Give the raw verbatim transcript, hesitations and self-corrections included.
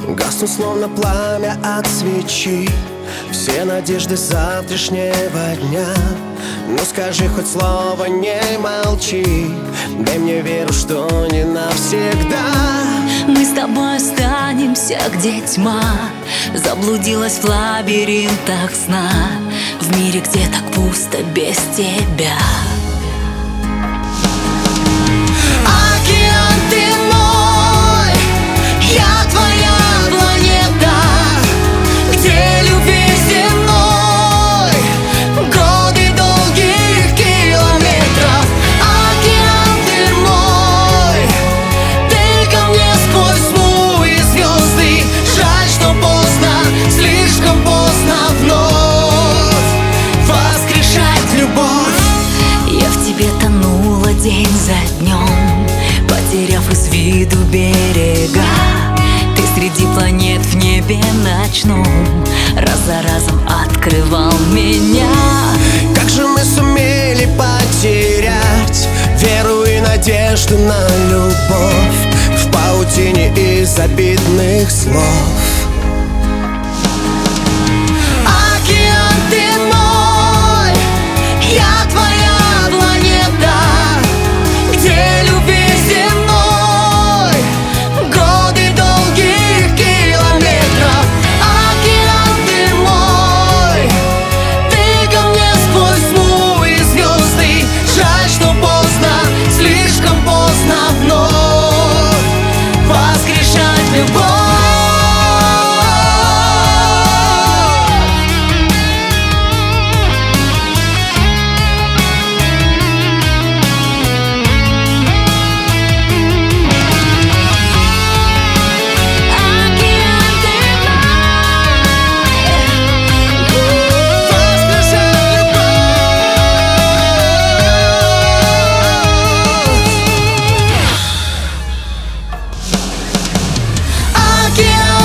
Гаснут словно пламя от свечи все надежды завтрашнего дня. Ну скажи хоть слово, не молчи, дай мне веру, что не навсегда. Мы с тобой останемся, где тьма заблудилась в лабиринтах сна, в мире, где так пусто без тебя. Океан, ты мой, я твоя планета, где любви земной годы долгих километров. Океан, ты мой, ты ко мне сквозь тьму и звезды. Жаль, что поздно, слишком поздно вновь воскрешать любовь. Я в тебе тонула день за днем, потеряв из виду берега. Ты среди планет в небе ночном раз за разом открывал меня. Как же мы сумели потерять веру и надежду на любовь в паутине из обидных слов. Океан, ты мой, я твоя планета, где любви земной годы долгих километров. Океан, ты мой, ты ко мне сквозь тьму и звезды. Жаль, что поздно, слишком поздно вновь воскрешать любовь. Океан,